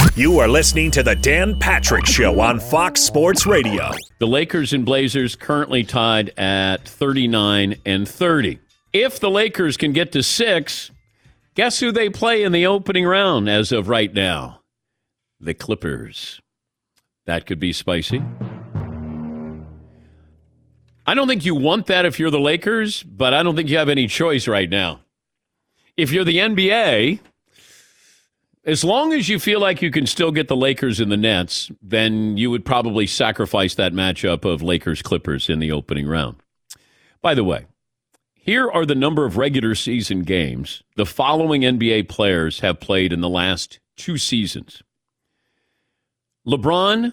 You are listening to the Dan Patrick Show on Fox Sports Radio. The Lakers and Blazers currently tied at 39-30. If the Lakers can get to 6, guess who they play in the opening round as of right now? The Clippers. That could be spicy. I don't think you want that if you're the Lakers, but I don't think you have any choice right now. If you're the NBA, as long as you feel like you can still get the Lakers and the Nets, then you would probably sacrifice that matchup of Lakers-Clippers in the opening round. By the way, here are the number of regular season games the following NBA players have played in the last 2 seasons. LeBron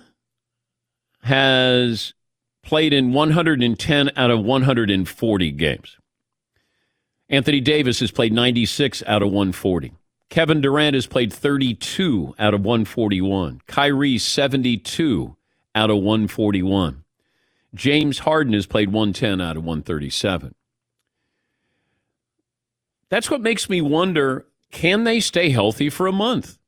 has played in 110 out of 140 games. Anthony Davis has played 96 out of 140. Kevin Durant has played 32 out of 141. Kyrie, 72 out of 141. James Harden has played 110 out of 137. That's what makes me wonder, can they stay healthy for a month?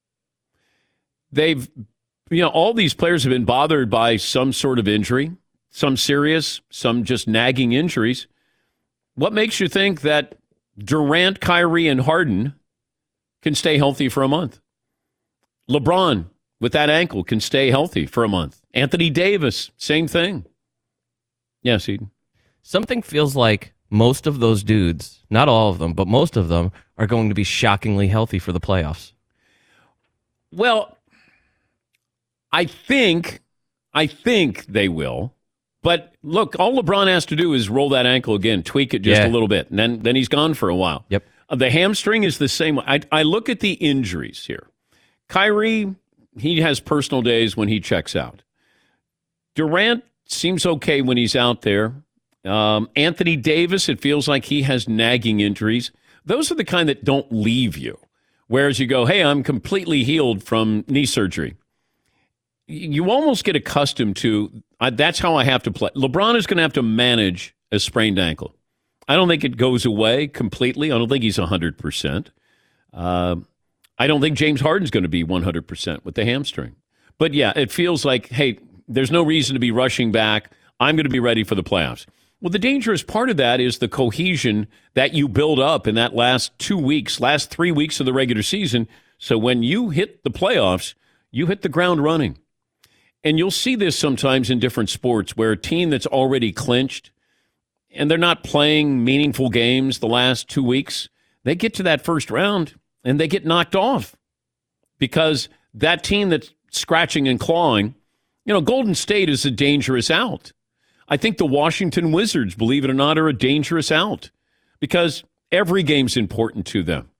All these players have been bothered by some sort of injury, some serious, some just nagging injuries. What makes you think that Durant, Kyrie, and Harden can stay healthy for a month? LeBron, with that ankle, can stay healthy for a month. Anthony Davis, same thing. Yes, Eden. Something feels like most of those dudes, not all of them, but most of them are going to be shockingly healthy for the playoffs. Well, I think they will. But look, all LeBron has to do is roll that ankle again, tweak it just a little bit, and then he's gone for a while. Yep. The hamstring is the same. I look at the injuries here. Kyrie, he has personal days when he checks out. Durant seems okay when he's out there. Anthony Davis, it feels like he has nagging injuries. Those are the kind that don't leave you. Whereas you go, hey, I'm completely healed from knee surgery. You almost get accustomed to, that's how I have to play. LeBron is going to have to manage a sprained ankle. I don't think it goes away completely. I don't think he's 100%. I don't think James Harden's going to be 100% with the hamstring. But yeah, it feels like, hey, there's no reason to be rushing back. I'm going to be ready for the playoffs. Well, the dangerous part of that is the cohesion that you build up in that last 3 weeks of the regular season. So when you hit the playoffs, you hit the ground running. And you'll see this sometimes in different sports where a team that's already clinched and they're not playing meaningful games the last 2 weeks, they get to that first round and they get knocked off because that team that's scratching and clawing, Golden State is a dangerous out. I think the Washington Wizards, believe it or not, are a dangerous out because every game's important to them.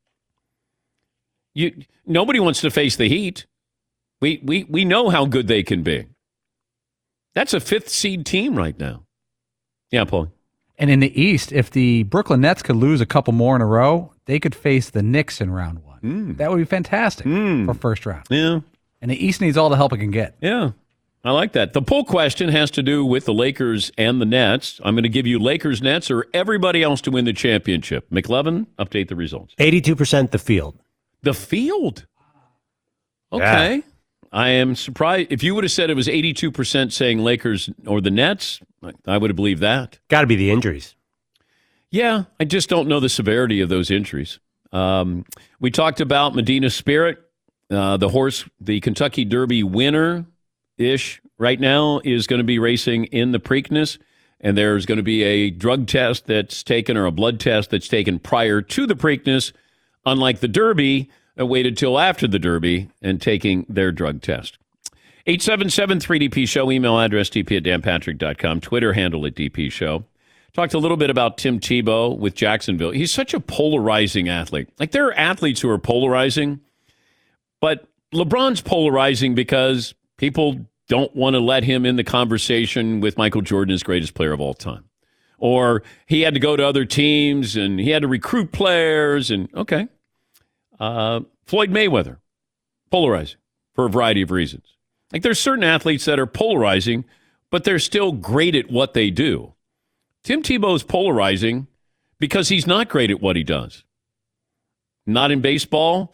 Nobody wants to face the Heat. We know how good they can be. That's a 5th seed team right now. Yeah, Paul. And in the East, if the Brooklyn Nets could lose a couple more in a row, they could face the Knicks in round 1. That would be fantastic for first round. Yeah. And the East needs all the help it can get. Yeah, I like that. The poll question has to do with the Lakers and the Nets. I'm going to give you Lakers, Nets, or everybody else to win the championship. McLevin, update the results. 82% the field. The field? Okay. Yeah. I am surprised. If you would have said it was 82% saying Lakers or the Nets, I would have believed that. Got to be the injuries. Yeah, I just don't know the severity of those injuries. We talked about Medina Spirit, the horse, the Kentucky Derby winner-ish right now is going to be racing in the Preakness, and there's going to be a drug test that's taken or a blood test that's taken prior to the Preakness, unlike the Derby, waited till after the Derby and taking their drug test. 877-3DP Show, email address dp@danpatrick.com, Twitter handle @DP Show. Talked a little bit about Tim Tebow with Jacksonville. He's such a polarizing athlete. Like, there are athletes who are polarizing, but LeBron's polarizing because people don't want to let him in the conversation with Michael Jordan as greatest player of all time. Or he had to go to other teams and he had to recruit players and, okay. Floyd Mayweather, polarizing for a variety of reasons. Like, there's certain athletes that are polarizing, but they're still great at what they do. Tim Tebow's polarizing because he's not great at what he does. Not in baseball,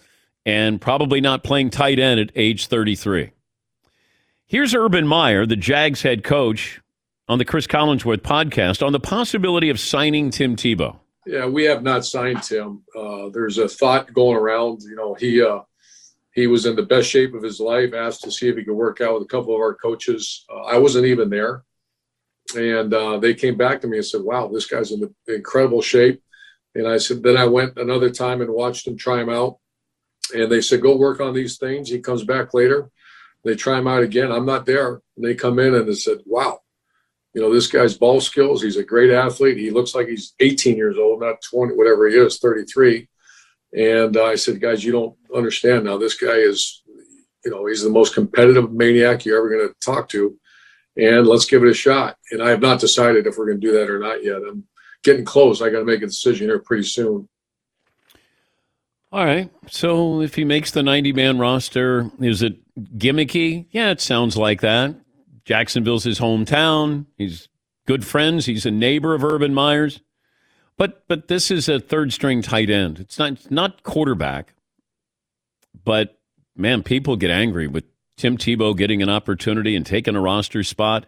and probably not playing tight end at age 33. Here's Urban Meyer, the Jags head coach, on the Chris Collinsworth podcast on the possibility of signing Tim Tebow. Yeah, we have not signed Tim. There's a thought going around. He was in the best shape of his life, asked to see if he could work out with a couple of our coaches. I wasn't even there. And they came back to me and said, wow, this guy's in incredible shape. And I said, then I went another time and watched him try him out. And they said, go work on these things. He comes back later. They try him out again. I'm not there. And they come in and they said, wow, this guy's ball skills. He's a great athlete. He looks like he's 18 years old, not 20, whatever he is, 33. And I said, guys, you don't understand now. This guy is, he's the most competitive maniac you're ever going to talk to. And let's give it a shot. And I have not decided if we're going to do that or not yet. I'm getting close. I got to make a decision here pretty soon. All right. So if he makes the 90-man roster, is it gimmicky? Yeah, it sounds like that. Jacksonville's his hometown. He's good friends. He's a neighbor of Urban Meyer's. But this is a third-string tight end. It's not quarterback. But, man, people get angry with Tim Tebow getting an opportunity and taking a roster spot.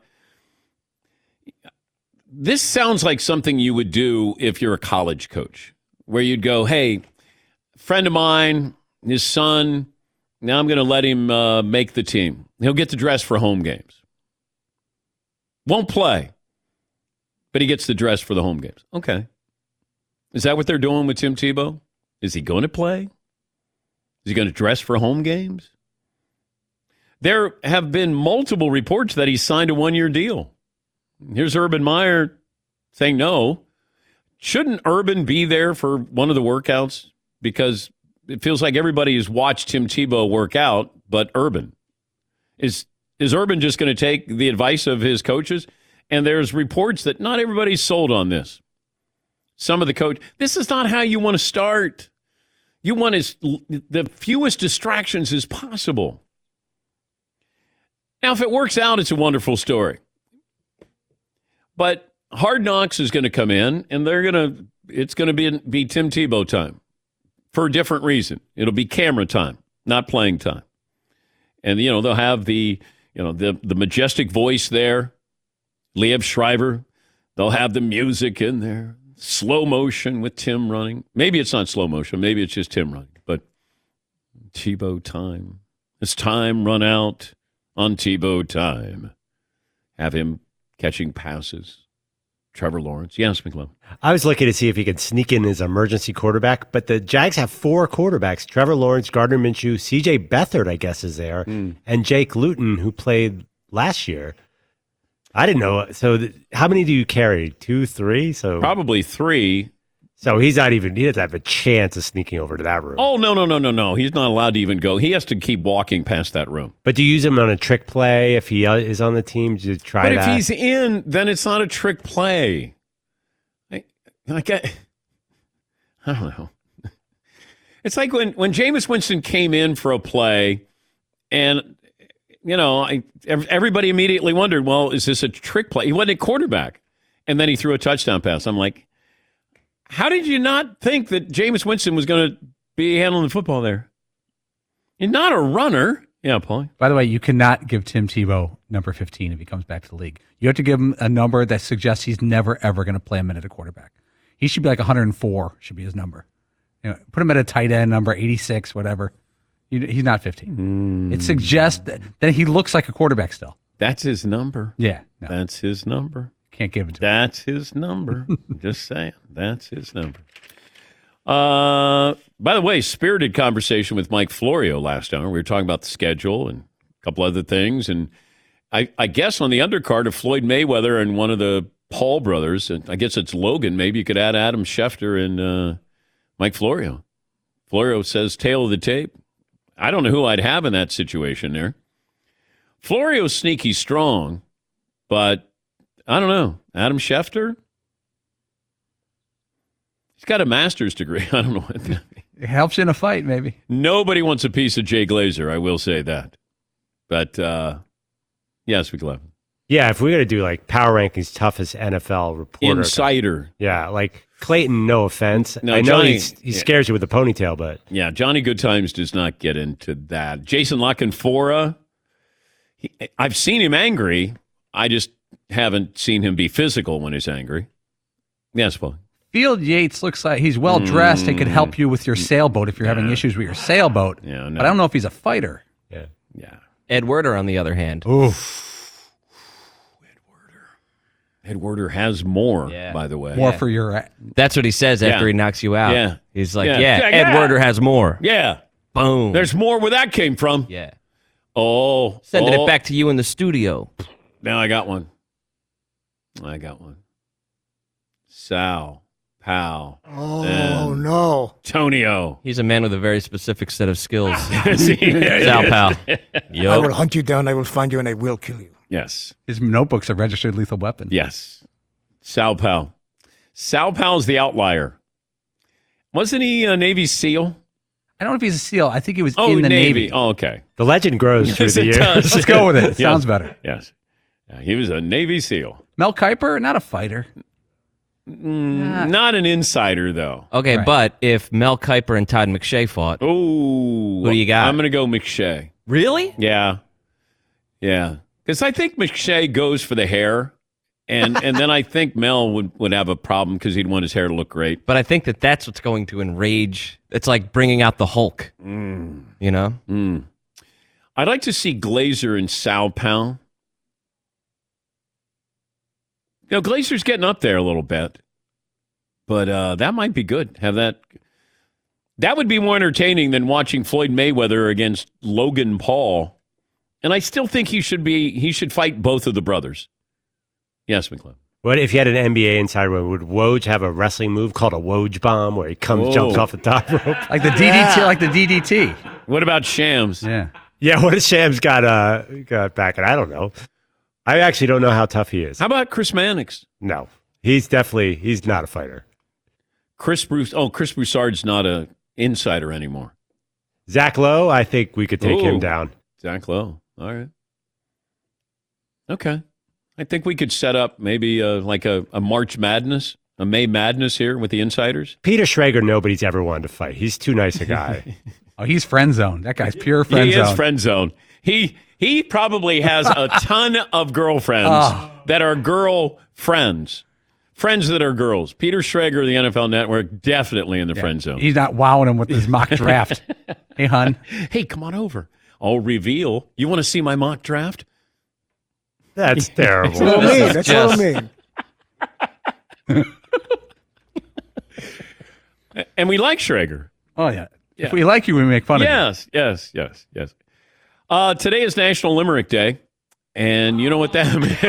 This sounds like something you would do if you're a college coach, where you'd go, hey, friend of mine, his son, now I'm going to let him make the team. He'll get to dress for home games. Won't play, but he gets the dress for the home games. Okay. Is that what they're doing with Tim Tebow? Is he going to play? Is he going to dress for home games? There have been multiple reports that he signed a one-year deal. Here's Urban Meyer saying no. Shouldn't Urban be there for one of the workouts? Because it feels like everybody has watched Tim Tebow work out, but Urban. Is Urban just going to take the advice of his coaches? And there's reports that not everybody's sold on this. Some of the coach, this is not how you want to start. You want the fewest distractions as possible. Now, if it works out, it's a wonderful story. But Hard Knocks is going to come in, and it's going to be Tim Tebow time for a different reason. It'll be camera time, not playing time. And, they'll have the majestic voice there, Liev Schreiber. They'll have the music in there, slow motion with Tim running. Maybe it's not slow motion. Maybe it's just Tim running. But Tebow time. It's time run out on Tebow time. Have him catching passes. Trevor Lawrence. Yes, McLeod. I was looking to see if he could sneak in his emergency quarterback, but the Jags have 4 quarterbacks. Trevor Lawrence, Gardner Minshew, C.J. Beathard, I guess, is there, and Jake Luton, who played last year. I didn't know. So how many do you carry? 2, 3? So probably 3. So he doesn't have a chance of sneaking over to that room. Oh, no. He's not allowed to even go. He has to keep walking past that room. But do you use him on a trick play if he is on the team? Do you try that? But if he's in, then it's not a trick play. I don't know. It's like when Jameis Winston came in for a play and, everybody immediately wondered, well, is this a trick play? He wasn't a quarterback. And then he threw a touchdown pass. I'm like, how did you not think that Jameis Winston was going to be handling the football there? You're not a runner. Yeah, Paulie. By the way, you cannot give Tim Tebow number 15 if he comes back to the league. You have to give him a number that suggests he's never, ever going to play a minute at quarterback. He should be like 104 should be his number. Put him at a tight end number, 86, whatever. He's not 15. It suggests that he looks like a quarterback still. That's his number. Yeah. No. That's his number. Can't give it to him. That's his number. Just saying. That's his number. By the way, spirited conversation with Mike Florio last hour. We were talking about the schedule and a couple other things. And I guess on the undercard of Floyd Mayweather and one of the Paul brothers, and I guess it's Logan, maybe you could add Adam Schefter and Mike Florio. Florio says tail of the tape. I don't know who I'd have in that situation there. Florio's sneaky strong, but I don't know. Adam Schefter? He's got a master's degree. I don't know what that means. It helps you in a fight, maybe. Nobody wants a piece of Jay Glazer, I will say that. But, yes, we love him. Yeah, if we're going to do like power rankings, toughest NFL reporter. Insider. Yeah, like Clayton, no offense. No, I know Johnny- he scares you with a ponytail, but Yeah, Johnny Goodtimes does not get into that. Jason Lockenfora, I've seen him angry. I just haven't seen him be physical when he's angry. Yes, Paul. Field Yates looks like he's well dressed. He could help you with your sailboat if you're having issues with your sailboat. Yeah, no. But I don't know if he's a fighter. yeah. Ed Werder, on the other hand. Ed Werder has more, Yeah. by the way. More for your. That's what he says after Yeah. he knocks you out. Yeah. He's like, Yeah. yeah, Yeah, Ed yeah. Werder has more. Yeah. Boom. There's more where that came from. yeah. Oh. Sending oh. it back to you in the studio. Now I got one. Sal, Pal, Oh, no. Tonio. He's a man with a very specific set of skills. See? Sal Pal. I Yup. will hunt you down, I will find you, and I will kill you. Yes. His notebook's a registered lethal weapon. Yes. Sal Pal. Sal Pal's the outlier. Wasn't he a Navy SEAL? I don't know if he's a SEAL. I think he was in the Navy. Oh, okay. The legend grows through Yes, the it years. does. Let's go with it. Yes. Sounds better. Yes. Yeah, he was a Navy SEAL. Mel Kiper, not a fighter. Not an insider, though. Okay, Right. but if Mel Kiper and Todd McShay fought, Oh. Who do you got? I'm going to go McShay. really? Yeah. Yeah. Because I think McShay goes for the hair. And then I think Mel would have a problem because he'd want his hair to look great. But I think that's what's going to enrage. It's like bringing out the Hulk. You know? I'd like to see Glazer and Sal Pal. You know, Glazer's getting up there a little bit. But that might be good. Have that. That would be more entertaining than watching Floyd Mayweather against Logan Paul. And I still think he should fight both of the brothers. Yes, McClellan. What if you had an NBA insider? Would Woj have a wrestling move called a Woj bomb, where he jumps off the top rope? Like the DDT, like the DDT. What about Shams? Yeah. Yeah, what if Shams got back? And I don't know. I actually don't know how tough he is. How about Chris Mannix? No, he's not a fighter. Chris Broussard's not a insider anymore. Zach Lowe, I think we could take him Ooh. down. Zach Lowe. All right. Okay. I think we could set up maybe like a March Madness, a May Madness here with the insiders. Peter Schrager, nobody's ever wanted to fight. He's too nice a guy. Oh, he's friend zone. That guy's pure friend He zone. is friend zone. He probably has a ton of girlfriends that are girl friends. Friends that are girls. Peter Schrager, the NFL Network, definitely in the friend zone. He's not wowing him with his mock draft. Hey, hon. Hey, come on over. I'll reveal. You want to see my mock draft? That's terrible. That's what I mean. That's what I mean. And we like Schrager. Oh, yeah. If we like you, we make fun of you. Yes. Today is National Limerick Day. And you know what that means?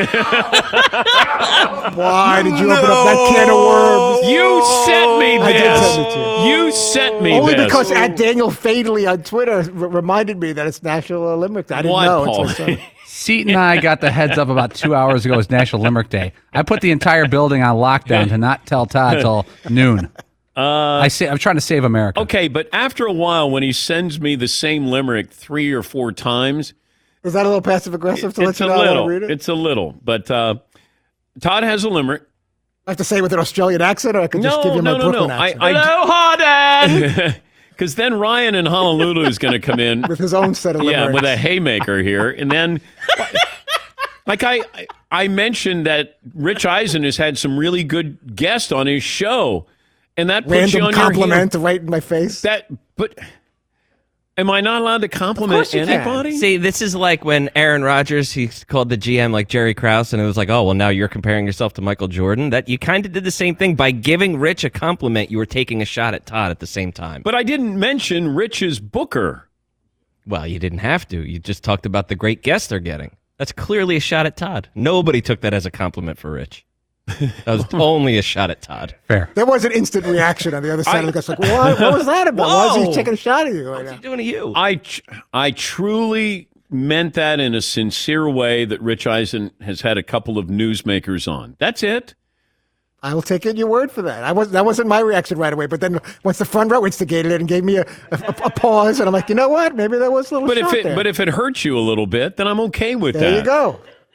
Why did you open up that can of worms? You sent me I did this. send it to you. You sent me Only this. because at Daniel Fadley on Twitter reminded me that it's National Limerick. I didn't What, know. Paul? It's like, Seton and I got the heads up about 2 hours ago. It was National Limerick Day. I put the entire building on lockdown to not tell Todd till noon. I'm trying to save America. Okay, but after a while, when he sends me the same limerick 3 or 4 times, is that a little passive aggressive to let it's you a know I want little. to read it? It's a little. But Todd has a limerick. I have to say it with an Australian accent, or I could just give you my Brooklyn accent Aloha, Dad. Because then Ryan in Honolulu is going to come in. with his own set of Yeah, limericks. with a haymaker here. And then, like I mentioned that Rich Eisen has had some really good guests on his show. And that puts you Random on compliment your right in my face. but am I not allowed to compliment Of course you can. anybody? See, this is like when Aaron Rodgers, he called the GM like Jerry Krause, and it was like, oh, well, now you're comparing yourself to Michael Jordan. That you kind of did the same thing. By giving Rich a compliment, you were taking a shot at Todd at the same time. But I didn't mention Rich's Booker. Well, you didn't have to. You just talked about the great guests they're getting. That's clearly a shot at Todd. Nobody took that as a compliment for Rich. That was only a shot at Todd. Fair. There was an instant reaction on the other side of the guy. Like, what was that about? Why Whoa. is he taking a shot at you right What's now? he doing to you? I truly meant that in a sincere way that Rich Eisen has had a couple of newsmakers on. That's it. I will take it your word for that. That wasn't my reaction right away. But then once the front row instigated it and gave me a pause, and I'm like, you know what? Maybe there was a little shot there. But if it hurts you a little bit, then I'm okay with that. There you go.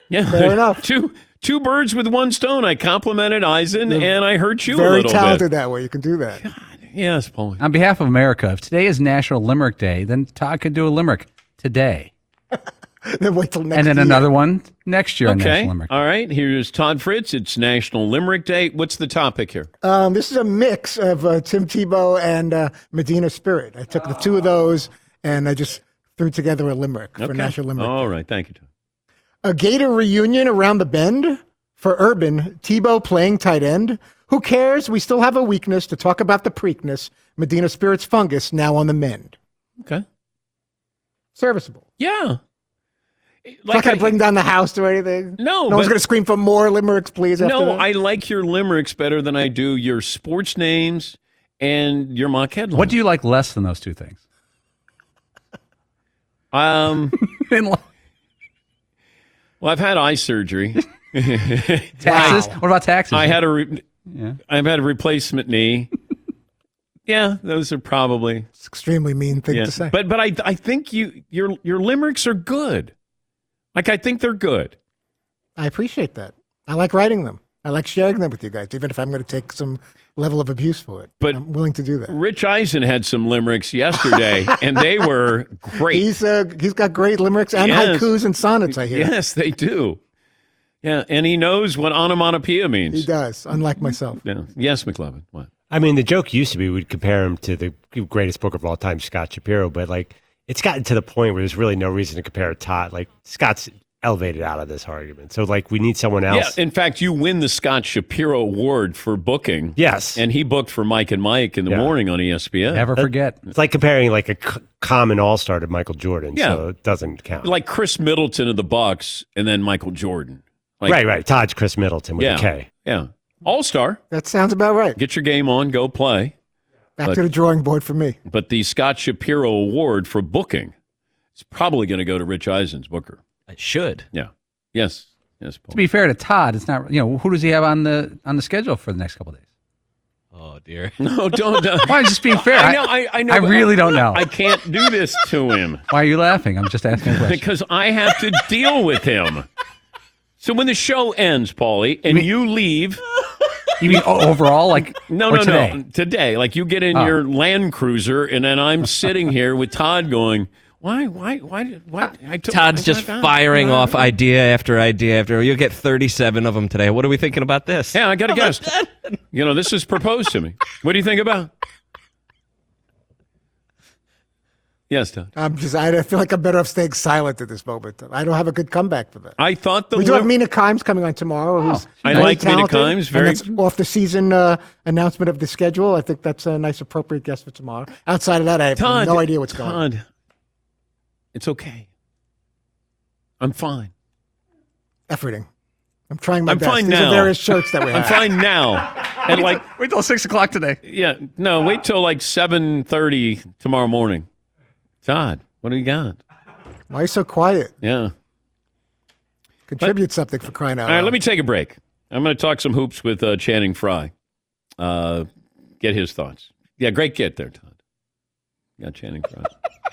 Yeah, Fair enough. Two birds with one stone. I complimented Eisen, and I hurt you a Very little talented bit. that way. You can do that. Yes, Paulie. On behalf of America, if today is National Limerick Day, then Todd could do a limerick today. Then wait till next And then year. another one next year on Okay. National Limerick Day. All right. Here's Todd Fritz. It's National Limerick Day. What's the topic here? This is a mix of Tim Tebow and Medina Spirit. I took the two of those and I just threw together a limerick for National Limerick All Day. right. Thank you, Todd. A Gator reunion around the bend for Urban. Tebow playing tight end. Who cares? We still have a weakness to talk about the Preakness. Medina Spirit's fungus now on the mend. Okay. Serviceable. Yeah. Not going to bring down the house or anything. No, No one's but- going to scream for more limericks, please. After No, that? I like your limericks better than I do your sports names and your mock headlines. What do you like less than those two things? Well, In li- I've had eye surgery. taxes? What about taxes? I had Yeah. I've had a replacement knee. Yeah, those are probably It's an extremely mean thing yeah. to say. But I think your limericks are good. Like I think they're good. I appreciate that. I like writing them. I like sharing them with you guys, even if I'm going to take some level of abuse for it. But- I'm willing to do that. Rich Eisen had some limericks yesterday, and they were great. He's got great limericks and Yes. haikus and sonnets, I hear. Yes, they do. Yeah, and he knows what onomatopoeia He means. does, unlike myself. Yeah. Yes, McLovin. What? I mean, the joke used to be we'd compare him to the greatest booker of all time, Scott Shapiro, but like it's gotten to the point where there's really no reason to compare Todd. Like Scott's elevated out of this argument, so like we need someone Yeah, else. in fact, you win the Scott Shapiro Award for booking. Yes, And he booked for Mike and Mike in the Yeah. morning on ESPN. Never forget. it's like comparing like a common all-star to Michael Jordan. Yeah. So it doesn't count. Like Chris Middleton of the Bucks and then Michael Jordan. Like, right. Todd's Chris Middleton with Yeah. a K. Yeah. All-star. That sounds about right. Get your game on, go play. Back to the drawing board for me. But the Scott Shapiro Award for booking is probably going to go to Rich Eisen's booker. It should. Yeah. Yes. Yes, Paul. To be fair to Todd, it's not. Who does he have on the schedule for the next couple of days? Oh dear. No, don't. Why? Just being fair. I know. I know. I but really don't know. I can't do this to him Why are you laughing? I'm just asking a question. because I have to deal with him. So when the show ends, Paulie, and you leave, You mean overall, like no, or today? today, like you get in your Land Cruiser, and then I'm sitting here with Todd going, why? Todd's just firing off idea after idea after. You'll get 37 of them today. What are we thinking about this? Yeah, I got a guest. This is proposed to me. What do you think about? Yes, Todd. I feel like I'm better off staying silent at this moment. I don't have a good comeback for that. I thought the We do have Mina Kimes coming on tomorrow. Who's I very like Mina talented, Kimes, very- and that's off the season announcement of the schedule. I think that's a nice, appropriate guest for tomorrow. Outside of that, I have Todd, no idea what's going on. Todd, it's okay. I'm fine. Efforting. I'm trying my I'm best. fine These now. are various shirts that we have. I'm fine now. And Wait till 6 o'clock today. yeah, no, wait till like 7:30 tomorrow morning. Todd, what do you got? Why are you so quiet? Yeah. Contribute something for crying out All right, loud. let me take a break. I'm going to talk some hoops with Channing Frye. Get his thoughts. Yeah, great get there, Todd. Got Channing Frye.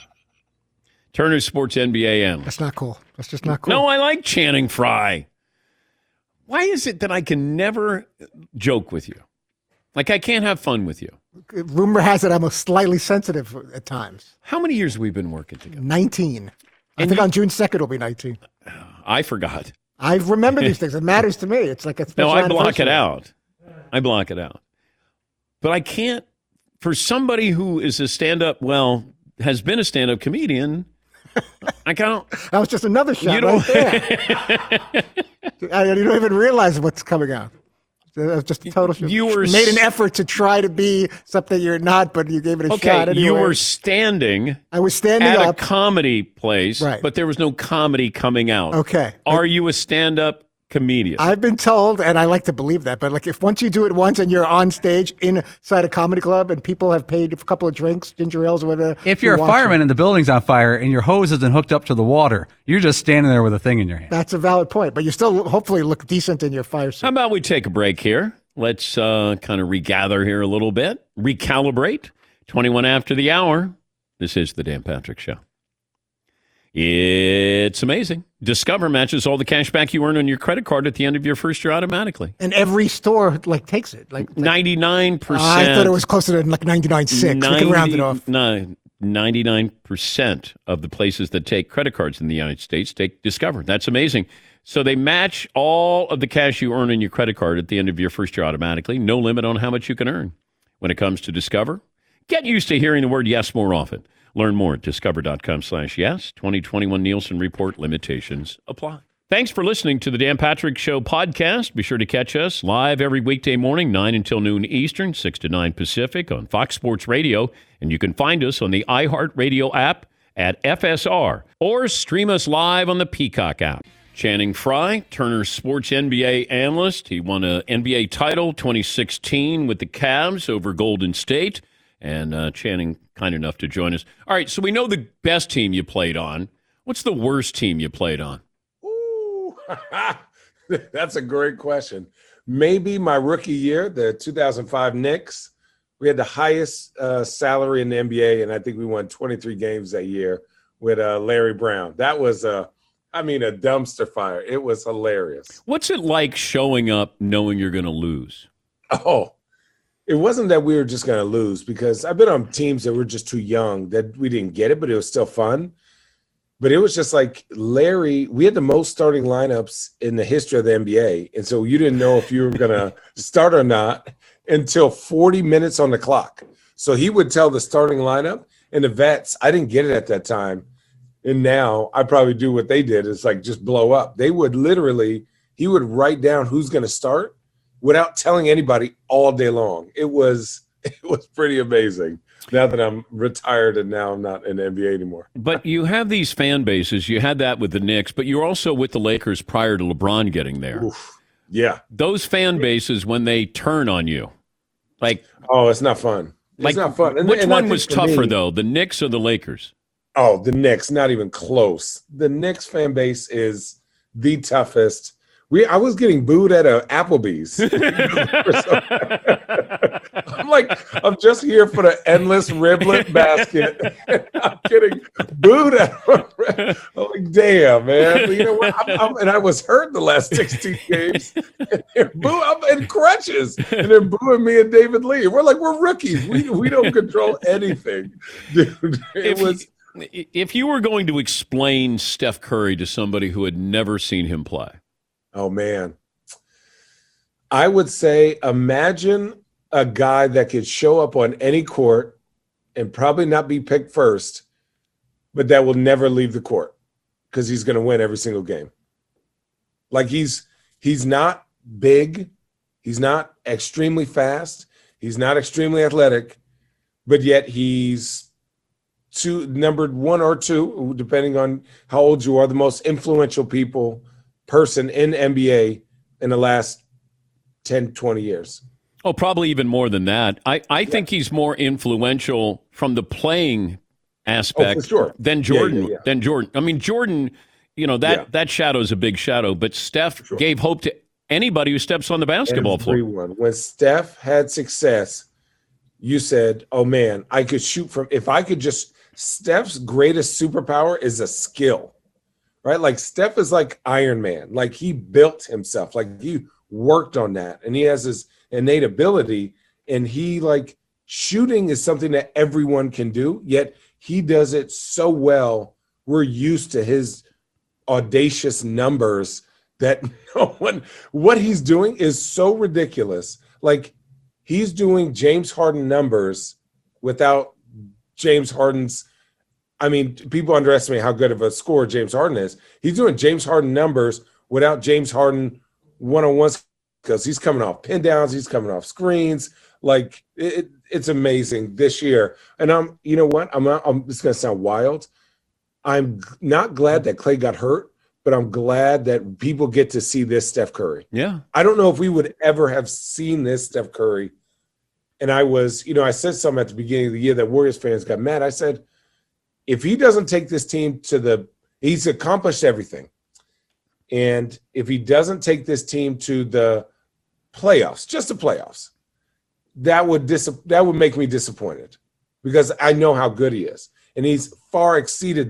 Turner Sports NBA analyst. That's not cool. That's just not cool. No, I like Channing Frye. Why is it that I can never joke with you? Like I can't have fun with you. Rumor has it I'm slightly sensitive at times. How many years have we been working together? 19. I think on June 2nd it'll be 19. I forgot. I remember these things. It matters to me. It's like a No, special I block anniversary. it out. I block it out. But I can't, for somebody who is a stand-up, has been a stand-up comedian, I can't. That was just another shot You don't- right there. You don't even realize what's coming out. It was just a total. You were made an effort to try to be something you're not, but you gave it a Okay, shot anyway. you were standing I was standing at a up. comedy place, Right. but there was no comedy coming out. Okay. Are you a stand-up comedian? I've been told, and I like to believe that, but like if once you do it once and you're on stage inside a comedy club and people have paid a couple of drinks, ginger ales or whatever. If you're a watch fireman it. and the building's on fire and your hose isn't hooked up to the water, you're just standing there with a thing in your hand. That's a valid point, but you still hopefully look decent in your fire suit. How about we take a break here? Let's kind of regather here a little bit, recalibrate. 21 after the hour. This is the Dan Patrick Show. It's amazing. Discover matches all the cash back you earn on your credit card at the end of your first year automatically. And every store takes it. 99%. I thought it was closer to 99.6. We can round it off. No, 99% of the places that take credit cards in the United States take Discover. That's amazing. So they match all of the cash you earn on your credit card at the end of your first year automatically. No limit on how much you can earn. When it comes to Discover, get used to hearing the word yes more often. Learn more at discover.com/yes. 2021 Nielsen Report limitations apply. Thanks for listening to the Dan Patrick Show podcast. Be sure to catch us live every weekday morning, 9 until noon Eastern, 6 to 9 Pacific on Fox Sports Radio. And you can find us on the iHeartRadio app at FSR or stream us live on the Peacock app. Channing Frye, Turner Sports NBA analyst. He won an NBA title 2016 with the Cavs over Golden State. And Channing, kind enough to join us. All right, so we know the best team you played on. What's the worst team you played on? Ooh, that's a great question. Maybe my rookie year, the 2005 Knicks. We had the highest salary in the NBA, and I think we won 23 games that year with Larry Brown. That was a dumpster fire. It was hilarious. What's it like showing up knowing you're going to lose? Oh, it wasn't that we were just going to lose, because I've been on teams that were just too young that we didn't get it, but it was still fun. But it was just like Larry, we had the most starting lineups in the history of the NBA. And so you didn't know if you were going to start or not until 40 minutes on the clock. So he would tell the starting lineup, and the vets, I didn't get it at that time. And now I probably do what they did. It's like just blow up. They would literally, he would write down who's going to start without telling anybody all day long. It was pretty amazing. Now that I'm retired and now I'm not in the NBA anymore. But you have these fan bases. You had that with the Knicks, but you're also with the Lakers prior to LeBron getting there. Oof. Yeah. Those fan bases, when they turn on you, it's not fun. It's not fun. Which one was tougher, though, the Knicks or the Lakers? Oh, the Knicks, not even close. The Knicks fan base is the toughest. I was getting booed at Applebee's. I'm just here for the endless riblet basket. I'm getting booed at. I'm like, damn, man. But you know what? And I was hurt the last 16 games. I'm in crutches, and they're booing me and David Lee. We're like, we're rookies. We don't control anything, dude. If you were going to explain Steph Curry to somebody who had never seen him play. Oh, man. I would say imagine a guy that could show up on any court and probably not be picked first, but that will never leave the court because he's going to win every single game. Like he's not big. He's not extremely fast. He's not extremely athletic, but yet he's numbered 1 or 2, depending on how old you are, the most influential person in NBA in the last 10, 20 years. Oh, probably even more than that. I think he's more influential from the playing aspect than Jordan. Yeah. Than Jordan. I mean, Jordan, that shadow's a big shadow, but Steph gave hope to anybody who steps on the basketball floor. When Steph had success, you said, oh man, I could shoot Steph's greatest superpower is a skill. Right? Like Steph is like Iron Man. Like he built himself. Like he worked on that. And he has this innate ability. And shooting is something that everyone can do. Yet he does it so well. We're used to his audacious numbers that what he's doing is so ridiculous. Like he's doing James Harden numbers without James Harden's. I mean, people underestimate how good of a scorer James Harden is. He's doing James Harden numbers without James Harden one-on-ones because he's coming off pin downs, he's coming off screens. Like it's amazing this year. And you know what? It's going to sound wild. I'm not glad that Klay got hurt, but I'm glad that people get to see this Steph Curry. Yeah. I don't know if we would ever have seen this Steph Curry. And I said something at the beginning of the year that Warriors fans got mad. I said, if he doesn't take this team he's accomplished everything. And if he doesn't take this team to the playoffs, just the playoffs, that would make me disappointed because I know how good he is. And he's far exceeded that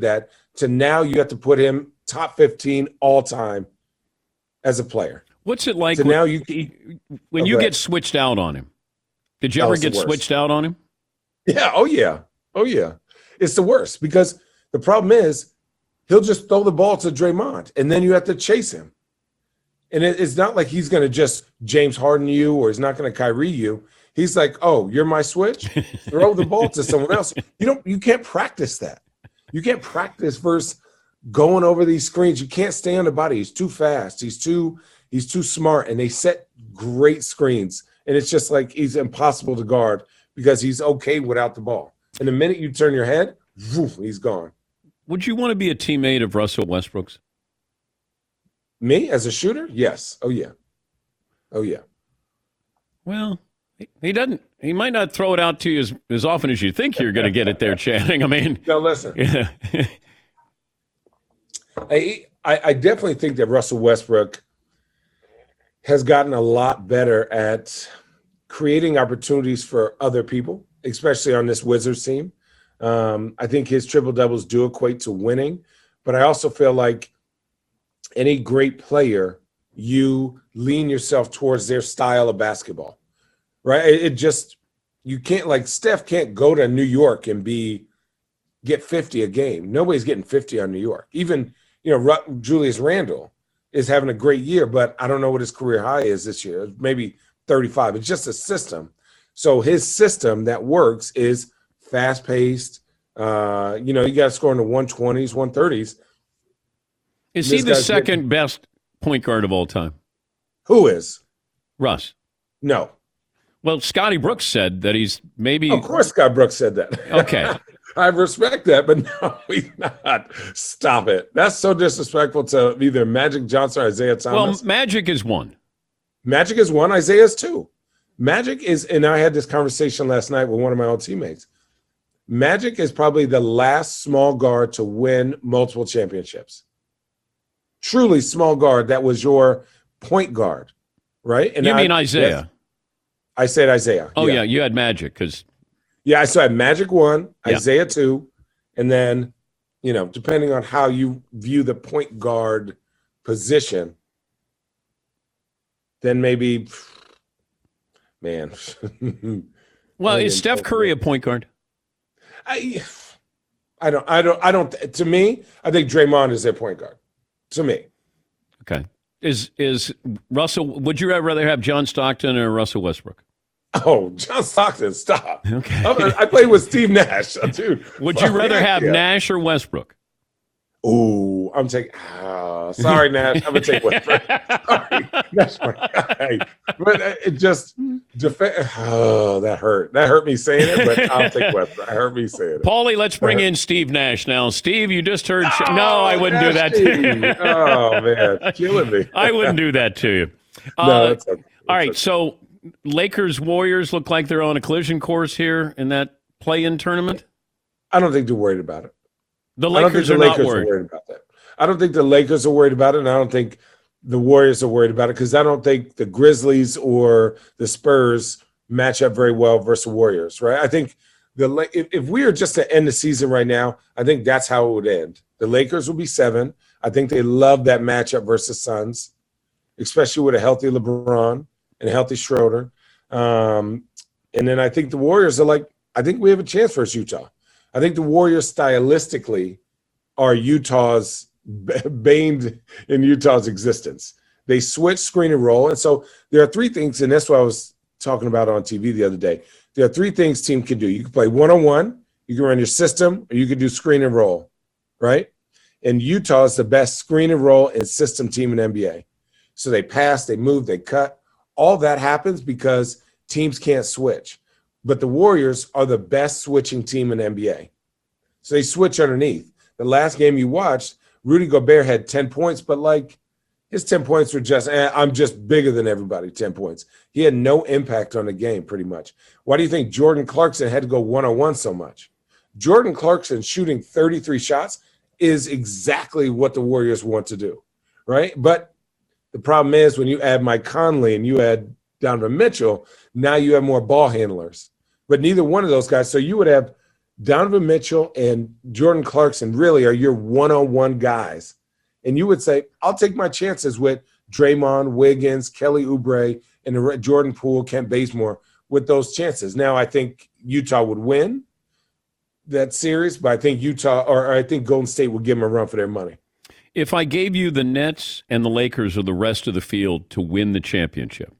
to now you have to put him top 15 all time as a player. What's it like So now you when you get switched out on him? Did you ever it's the get worst. switched out on him? Yeah. Oh, yeah. It's the worst because the problem is he'll just throw the ball to Draymond and then you have to chase him. And it's not like he's going to just James Harden you or he's not going to Kyrie you. He's like, oh, you're my switch? Throw the ball to someone else. You can't practice that. You can't practice versus going over these screens. You can't stay on the body. He's too fast. He's too smart. And they set great screens. And it's just like he's impossible to guard because he's okay without the ball. And the minute you turn your head, woof, he's gone. Would you want to be a teammate of Russell Westbrook's? Me as a shooter? Yes. Oh, yeah. Well, he doesn't. He might not throw it out to you as often as you think you're going to get it there, Channing. I mean, No, listen. yeah. I definitely think that Russell Westbrook has gotten a lot better at creating opportunities for other people, especially on this Wizards team. I think his triple doubles do equate to winning, but I also feel like any great player, you lean yourself towards their style of basketball, right? You can't, like Steph can't go to New York and get 50 a game. Nobody's getting 50 on New York. Even, Julius Randle is having a great year, but I don't know what his career high is this year. Maybe 35. It's just a system. So his system that works is fast paced. You got to score in the 120s, 130s. Is he the second best point guard of all time? Who is? Russ. No. Well, Scotty Brooks said that he's maybe. Of course, Scott Brooks said that. Okay. I respect that, but no, he's not. Stop it. That's so disrespectful to either Magic Johnson or Isaiah Thomas. Well, Magic is one. Magic is one. Isaiah is two. Magic is, and I had this conversation last night with one of my old teammates. Magic is probably the last small guard to win multiple championships. Truly small guard that was your point guard, right? And You mean Isaiah? I said Isaiah. Oh, yeah, you had Magic because. Yeah, I saw Magic 1, Yeah. Isaiah 2, and then, depending on how you view the point guard position, then maybe, man. Well, is Steph Curry a point guard? I don't. To me, I think Draymond is their point guard. To me. Okay. Is Russell? Would you rather have John Stockton or Russell Westbrook? Oh, John Stockton, stop. Okay. I played with Steve Nash, dude. Would you rather have Nash or Westbrook? Ooh, I'm taking. Sorry, Nash. I'm gonna take Westbrook. Sorry, that's my guy. But it just that hurt. That hurt me saying it, but I'll take Westbrook. It hurt me saying it. Paulie, let's bring in Steve Nash now. Steve, you just heard. No, I wouldn't do that to you. Oh man, killing me. I wouldn't do that to you. No, that's okay. All right, so Lakers Warriors look like they're on a collision course here in that play-in tournament. I don't think they're worried about it. The Lakers are not worried about that. I don't think the Lakers are worried about it, and I don't think the Warriors are worried about it because I don't think the Grizzlies or the Spurs match up very well versus the Warriors, right? I think if we were just to end the season right now, I think that's how it would end. The Lakers will be 7. I think they love that matchup versus Suns, especially with a healthy LeBron and a healthy Schroeder. And then I think the Warriors are like, I think we have a chance versus Utah. I think the Warriors stylistically are Utah's bane in Utah's existence. They switch screen and roll. And so there are 3 things, and that's what I was talking about on TV the other day. There are 3 things team can do. You can play one-on-one, you can run your system, or you can do screen and roll, right? And Utah is the best screen and roll and system team in NBA. So they pass, they move, they cut. All that happens because teams can't switch. But the Warriors are the best switching team in NBA. So they switch underneath. The last game you watched, Rudy Gobert had 10 points, but his 10 points were just, I'm just bigger than everybody, 10 points. He had no impact on the game pretty much. Why do you think Jordan Clarkson had to go one-on-one so much? Jordan Clarkson shooting 33 shots is exactly what the Warriors want to do, right? But the problem is when you add Mike Conley and you add Donovan Mitchell, now you have more ball handlers. But neither one of those guys, so you would have Donovan Mitchell and Jordan Clarkson really are your one-on-one guys. And you would say, I'll take my chances with Draymond, Wiggins, Kelly Oubre, and the Jordan Poole, Kent Bazemore with those chances. Now, I think Utah would win that series, but I think I think Golden State would give them a run for their money. If I gave you the Nets and the Lakers or the rest of the field to win the championship.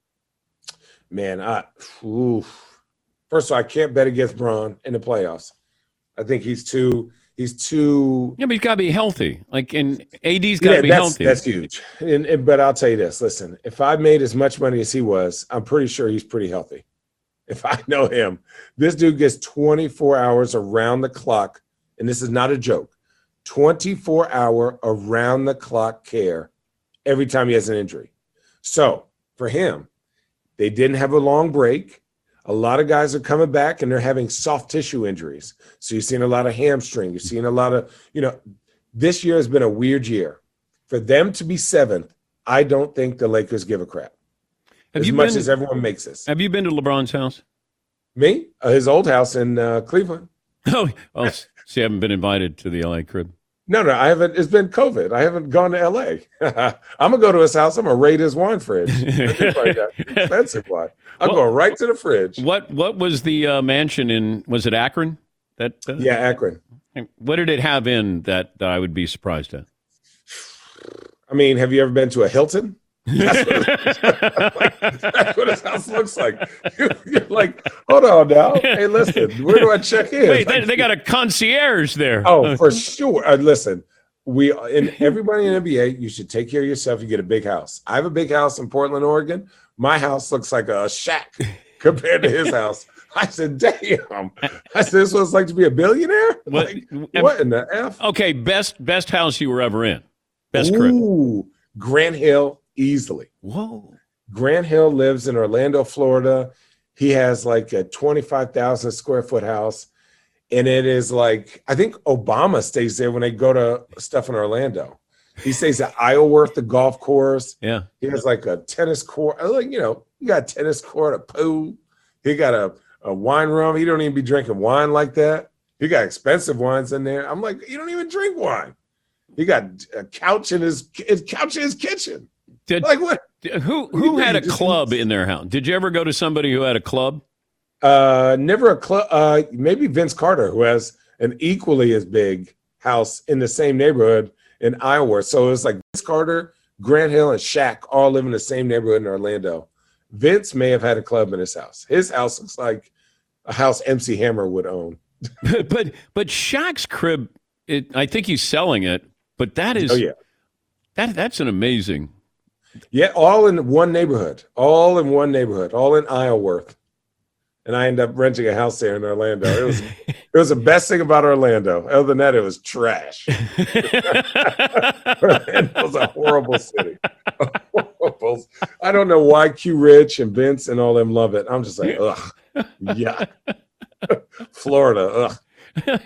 Man, first of all, I can't bet against Bron in the playoffs. I think he's too. Yeah, but he's got to be healthy. And AD's got to be healthy. That's huge. But I'll tell you this. Listen, if I made as much money as he was, I'm pretty sure he's pretty healthy. If I know him, this dude gets 24 hours around the clock, and this is not a joke, 24-hour around-the-clock care every time he has an injury. So for him, they didn't have a long break. A lot of guys are coming back and they're having soft tissue injuries. So you're seeing a lot of hamstring. You're seeing a lot of, this year has been a weird year. For them to be 7th, I don't think the Lakers give a crap. As much as everyone makes this. Have you been to LeBron's house? Me? His old house in Cleveland. Oh, see, I haven't been invited to the LA crib. No, I haven't. It's been COVID. I haven't gone to LA. I'm going to go to his house. I'm going to raid his wine fridge. Expensive wine. I'll go right to the fridge. What was the mansion in, was it Akron? Yeah, Akron. What did it have in that I would be surprised at? I mean, have you ever been to a Hilton? That's what his house looks like. You're like, hold on now. Hey, listen, where do I check in? Wait, they got a concierge there. Oh, for sure. Listen, everybody in NBA, you should take care of yourself. You get a big house. I have a big house in Portland, Oregon. My house looks like a shack compared to his house. I said, damn. I said, this is what it's like to be a billionaire? What in the F? Okay, best house you were ever in. Best crib. Ooh, Grant Hill. Easily. Whoa. Grant Hill lives in Orlando, Florida. He has like a 25,000 square foot house. And it is like, I think Obama stays there when they go to stuff in Orlando. He stays at Isleworth, the golf course. Yeah. He has like a tennis court. You got a tennis court, a pool. He got a wine room. He don't even be drinking wine like that. He got expensive wines in there. I'm like, you don't even drink wine. He got a couch in his kitchen. What? Who had a club in their house? Did you ever go to somebody who had a club? Never a club. Maybe Vince Carter, who has an equally as big house in the same neighborhood in Iowa. So it was like Vince Carter, Grant Hill, and Shaq all live in the same neighborhood in Orlando. Vince may have had a club in his house. His house looks like a house MC Hammer would own. but Shaq's crib, I think he's selling it. But that is, that's an amazing. Yeah, all in one neighborhood, all in Isleworth. And I ended up renting a house there in Orlando. It was the best thing about Orlando. Other than that, it was trash. Orlando was a horrible city. I don't know why Q Rich and Vince and all them love it. I'm just like, ugh, yeah. Florida, ugh.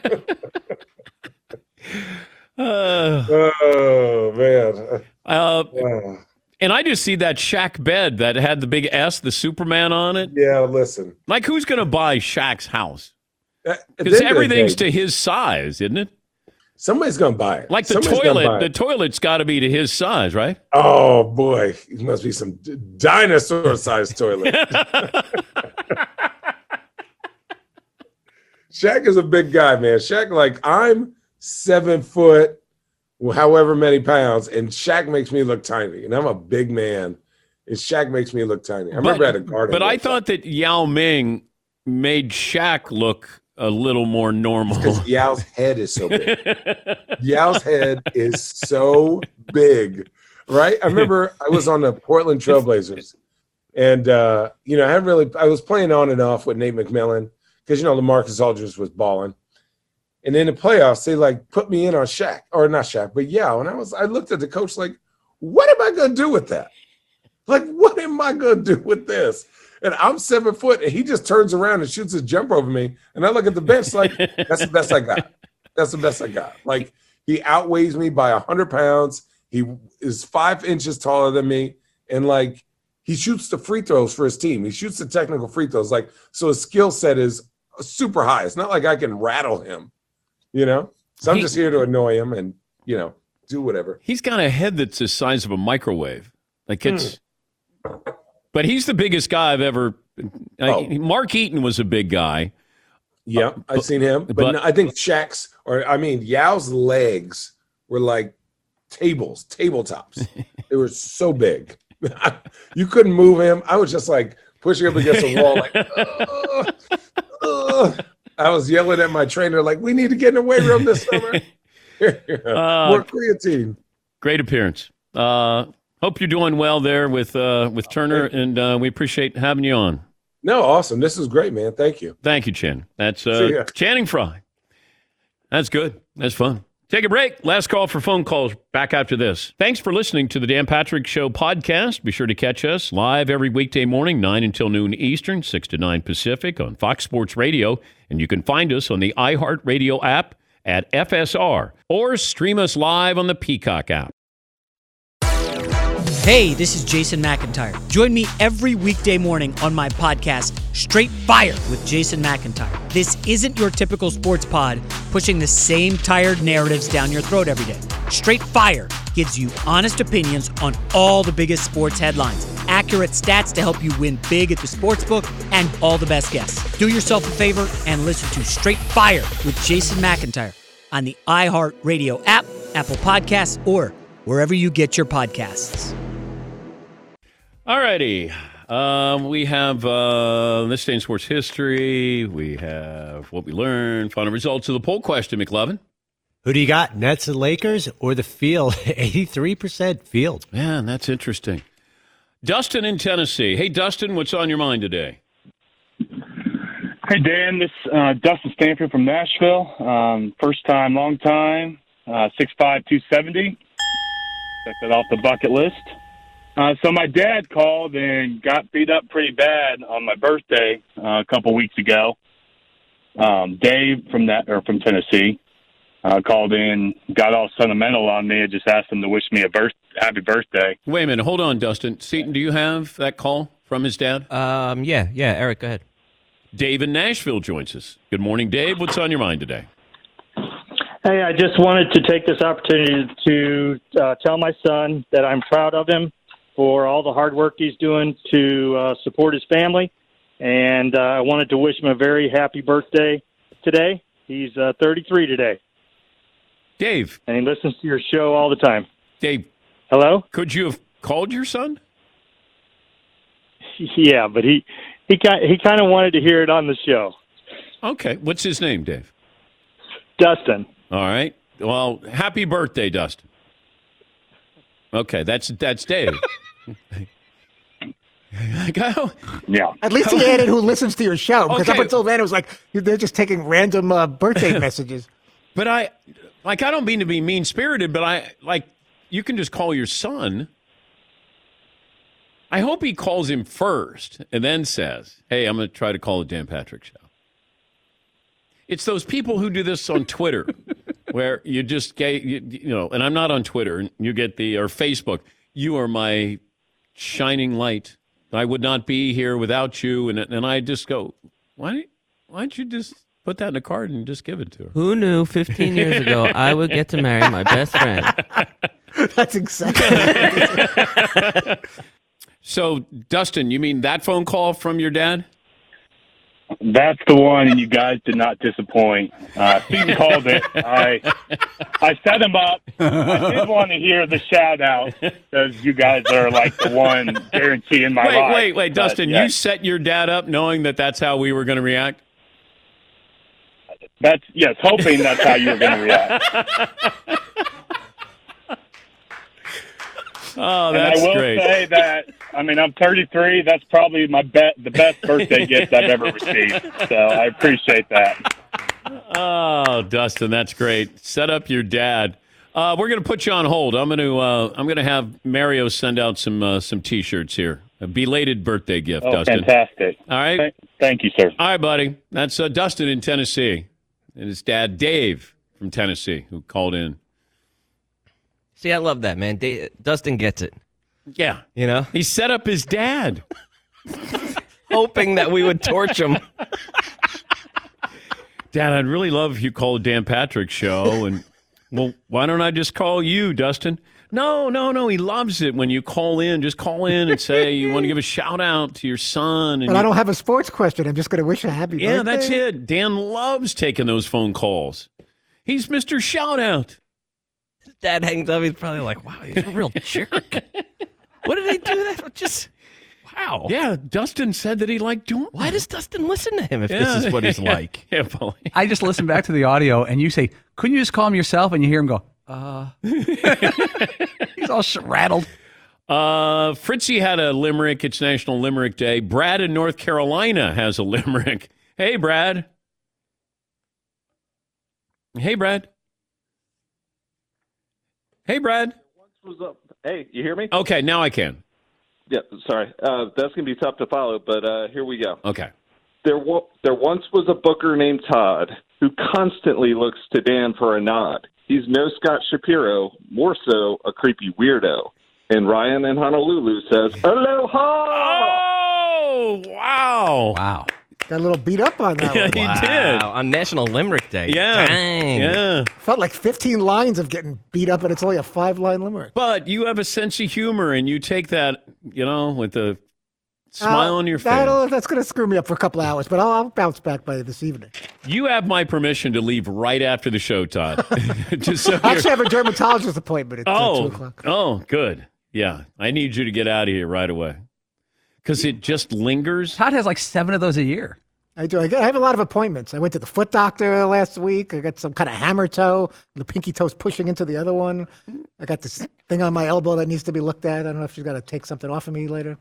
Oh, man. And I just see that Shaq bed that had the big S, the Superman on it. Yeah, listen. Like, who's going to buy Shaq's house? Because everything's to his size, isn't it? Somebody's going to buy it. Like the toilet's got to be to his size, right? Oh, boy. It must be some dinosaur-sized toilet. Shaq is a big guy, man. Shaq, I'm 7 foot, however many pounds, and Shaq makes me look tiny, and I'm a big man, and Shaq makes me look tiny. I remember at a garden. But I thought that Yao Ming made Shaq look a little more normal. Because Yao's head is so big. Yao's head is so big, right? I remember I was on the Portland Trailblazers, and I was playing on and off with Nate McMillan because LaMarcus Aldridge was balling. And in the playoffs, they put me in on Shaq, or not Shaq, but Yao. And I looked at the coach like, what am I going to do with that? What am I going to do with this? And I'm 7 foot, and he just turns around and shoots his jumper over me. And I look at the bench like, that's the best I got. That's the best I got. He outweighs me by 100 pounds. He is 5 inches taller than me. And he shoots the free throws for his team. He shoots the technical free throws. So his skill set is super high. It's not like I can rattle him, you know? So I'm just here to annoy him and, you know, do whatever. He's got a head that's the size of a microwave. Like it's, but he's the biggest guy I've ever. Mark Eaton was a big guy. Yeah, I've seen him, but no, I think Yao's legs were like tabletops. They were so big, you couldn't move him. I was just like pushing up against the wall, like. I was yelling at my trainer, like, "We need to get in the weight room this summer." More creatine. Great appearance. Hope you're doing well there with Turner, and we appreciate having you on. No, awesome. This is great, man. Thank you. Thank you, Chan. That's Channing Frye. That's good. That's fun. Take a break. Last call for phone calls. Back after this. Thanks for listening to the Dan Patrick Show podcast. Be sure to catch us live every weekday morning, 9 until noon Eastern, 6 to 9 Pacific on Fox Sports Radio. And you can find us on the iHeartRadio app at FSR or stream us live on the Peacock app. Hey, this is Jason McIntyre. Join me every weekday morning on my podcast, Straight Fire with Jason McIntyre. This isn't your typical sports pod pushing the same tired narratives down your throat every day. Straight Fire gives you honest opinions on all the biggest sports headlines, accurate stats to help you win big at the sportsbook, and all the best guests. Do yourself a favor and listen to Straight Fire with Jason McIntyre on the iHeartRadio app, Apple Podcasts, or wherever you get your podcasts. All righty. We have this day in sports history. We have what we learned, final results of the poll question, McLovin. Who do you got, Nets and Lakers or the field? 83% field. Man, that's interesting. Dustin in Tennessee. Hey, Dustin, what's on your mind today? Hey, Dan. This Dustin Stanford from Nashville. First time, long time. 6'5", 270. Check that off the bucket list. So my dad called and got beat up pretty bad on my birthday a couple weeks ago. Dave from Tennessee called in, got all sentimental on me, and just asked him to wish me a happy birthday. Wait a minute, hold on, Dustin. Seton, do you have that call from his dad? Yeah. Eric, go ahead. Dave in Nashville joins us. Good morning, Dave. What's on your mind today? Hey, I just wanted to take this opportunity to tell my son that I'm proud of him for all the hard work he's doing to support his family. And I wanted to wish him a very happy birthday today. He's 33 today. Dave. And he listens to your show all the time. Dave. Hello? Could you have called your son? Yeah, but he kind of wanted to hear it on the show. Okay. What's his name, Dave? Dustin. All right. Well, happy birthday, Dustin. Okay, that's Dave. Yeah. At least he added who listens to your show, because Okay. up until then it was like they're just taking random birthday messages. But I don't mean to be mean-spirited, but you can just call your son. I hope he calls him first and then says, hey, I'm going to try to call the Dan Patrick Show. It's those people who do this on Twitter where you just get, and I'm not on Twitter, and you get or Facebook, you are my shining light. I would not be here without you. And I just go, why don't you just put that in a card and just give it to her? Who knew 15 years ago I would get to marry my best friend? That's exactly. So, Dustin, you mean that phone call from your dad? That's the one, and you guys did not disappoint. Seton called it. I set him up. I did want to hear the shout-out because you guys are like the one guarantee in my life. Wait, Dustin, yeah. You set your dad up knowing that's how we were going to react? Hoping that's how you were going to react. Oh, that's and I will great. say that, I'm 33. That's probably the best birthday gift I've ever received. So I appreciate that. Oh, Dustin, that's great. Set up your dad. We're going to put you on hold. I'm going to have Mario send out some T-shirts here. A belated birthday gift, Dustin. Fantastic. All right. Thank you, sir. All right, buddy. That's Dustin in Tennessee. And his dad, Dave, from Tennessee, who called in. See, I love that, man. Dustin gets it. Yeah. You know? He set up his dad. Hoping that we would torch him. Dad, I'd really love if you called the Dan Patrick Show. And, well, why don't I just call you, Dustin? No. He loves it when you call in. Just call in and say you want to give a shout out to your son. But I don't have a sports question. I'm just going to wish a happy birthday. Yeah, that's it. Dan loves taking those phone calls. He's Mr. Shout Out. His dad hangs up. He's probably like, wow, he's a real jerk. What did he do that? Just, wow. Yeah, Dustin said that he liked doing Why does Dustin listen to him if this is what he's like? Yeah, Paulie. I just listened back to the audio, and you say, couldn't you just call him yourself? And you hear him go, he's all rattled. Fritzy had a limerick. It's National Limerick Day. Brad in North Carolina has a limerick. Hey, Brad. Hey, Brad. Hey, Brad. Hey, you hear me? Okay, now I can. Yeah, sorry. That's going to be tough to follow, but here we go. Okay. There once was a booker named Todd who constantly looks to Dan for a nod. He's no Scott Shapiro, more so a creepy weirdo. And Ryan in Honolulu says, aloha! Oh, wow. Wow. Got a little beat up on that one. He did. On National Limerick Day. Yeah. Dang. Yeah. Felt like 15 lines of getting beat up, and it's only a 5-line limerick. But you have a sense of humor, and you take that, with a smile on your face. That's going to screw me up for a couple hours, but I'll bounce back by this evening. You have my permission to leave right after the show, Todd. I actually have a dermatologist appointment at 2 o'clock. Oh, good. Yeah. I need you to get out of here right away. Because it just lingers. Todd has like 7 of those a year. I do. I have a lot of appointments. I went to the foot doctor last week. I got some kind of hammer toe. The pinky toe's pushing into the other one. I got this thing on my elbow that needs to be looked at. I don't know if she's got to take something off of me later.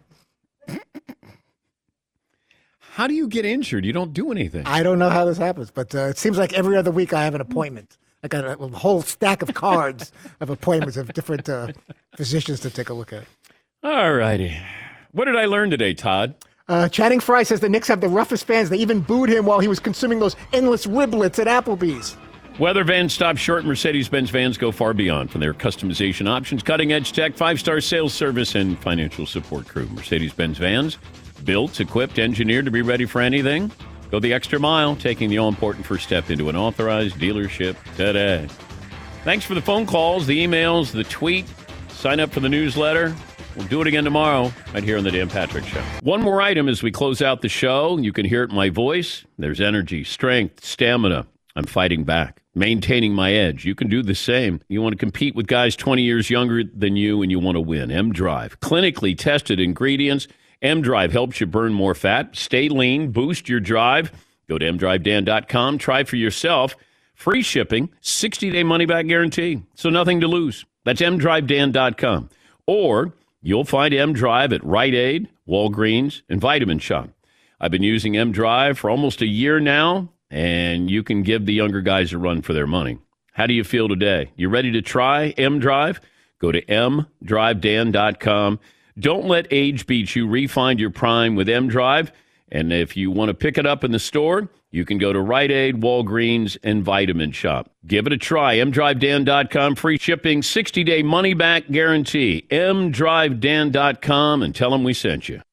How do you get injured? You don't do anything. I don't know how this happens, but it seems like every other week I have an appointment. I got a whole stack of cards of appointments of different physicians to take a look at. All righty. What did I learn today, Todd? Channing Frye says the Knicks have the roughest fans. They even booed him while he was consuming those endless riblets at Applebee's. Weather vans stop short. Mercedes-Benz vans go far beyond from their customization options, cutting-edge tech, 5-star sales service, and financial support crew. Mercedes-Benz vans, built, equipped, engineered to be ready for anything. Go the extra mile, taking the all-important first step into an authorized dealership today. Thanks for the phone calls, the emails, the tweet. Sign up for the newsletter. We'll do it again tomorrow right here on the Dan Patrick Show. One more item as we close out the show. You can hear it in my voice. There's energy, strength, stamina. I'm fighting back, maintaining my edge. You can do the same. You want to compete with guys 20 years younger than you, and you want to win. M-Drive, clinically tested ingredients. M-Drive helps you burn more fat, stay lean, boost your drive. Go to mdrivedan.com. Try for yourself. Free shipping, 60-day money-back guarantee. So nothing to lose. That's mdrivedan.com. Or you'll find M-Drive at Rite Aid, Walgreens, and Vitamin Shop. I've been using M-Drive for almost a year now, and you can give the younger guys a run for their money. How do you feel today? You ready to try M-Drive? Go to mdrivedan.com. Don't let age beat you. Refine your prime with M-Drive. And if you want to pick it up in the store, you can go to Rite Aid, Walgreens, and Vitamin Shop. Give it a try. mdrivedan.com. Free shipping, 60-day money-back guarantee. mdrivedan.com, and tell them we sent you.